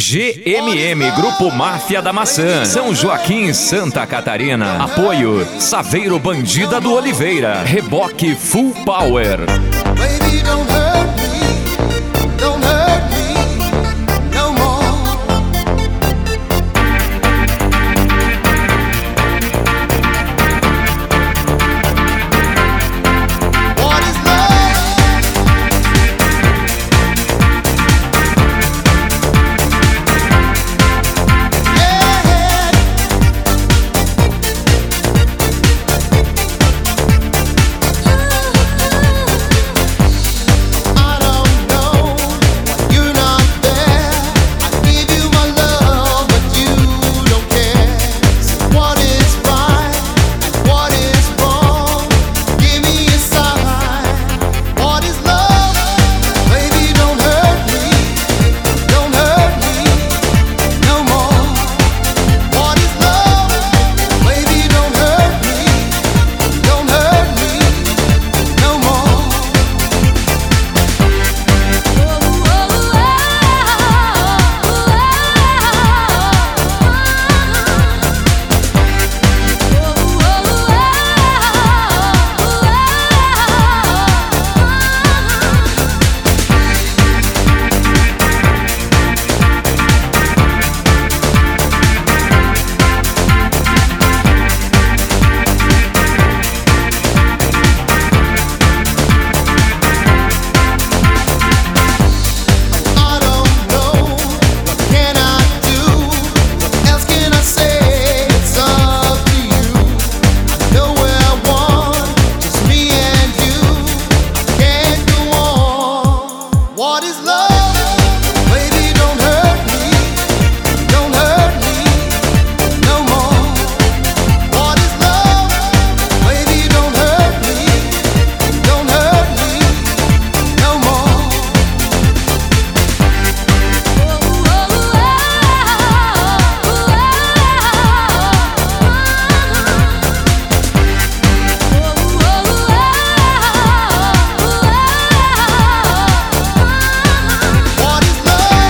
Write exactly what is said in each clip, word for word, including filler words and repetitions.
G M M Grupo Máfia da Maçã, São Joaquim, Santa Catarina. Apoio Saveiro Bandida do Oliveira, Reboque Full Power. Baby, don't hurt me, don't hurt me no more. What is love? Yeah. I don't know, you're not there. I give you my love, but you don't care. So what is right and what is wrong? Give me a sign. What is love? Baby, don't hurt me, don't hurt me no more. What is love? Baby, don't hurt me, don't hurt me no more. I don't know, what can I do? What else can I say? It's up to you. I know where I want, just me and you. I can't go on. What is love? Baby, don't hurt me, don't hurt me no more. What is love? Baby, don't hurt me, don't hurt me no more. What is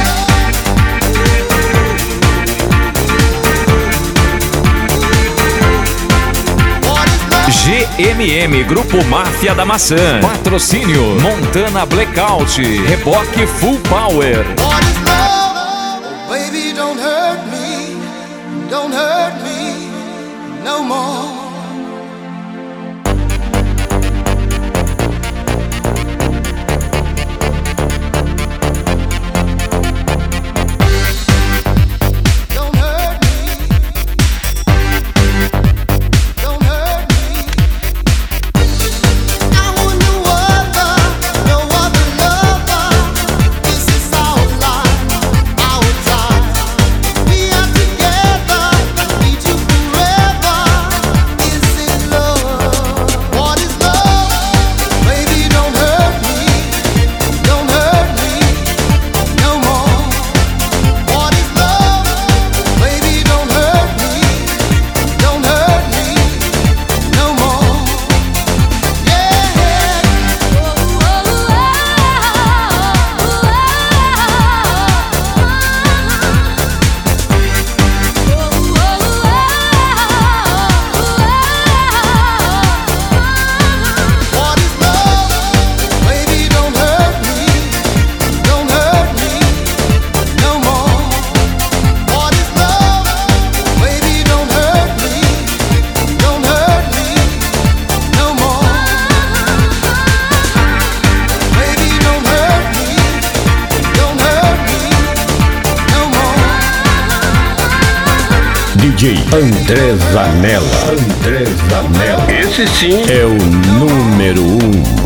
love? What is love? G M M Grupo Máfia da Maçã. Patrocínio Montana Blackout, Reboque Full Power. What is love? Oh, baby, don't hurt me, don't hurt me no more. Don't hurt me, don't hurt me. I want no other, no other lover. This is our life, our time. We are together, need you forever. Is it love? What is love? Baby, don't hurt me, don't hurt me no more. What is love? Baby, don't hurt me, don't hurt me no more. What is love? Baby, don't hurt me, don't hurt me no more. What is love? Baby, don't hurt me, don't hurt me no more. Baby, don't hurt me, don't hurt me no more. D J André Zanella. André Zanella. Esse sim é o número um.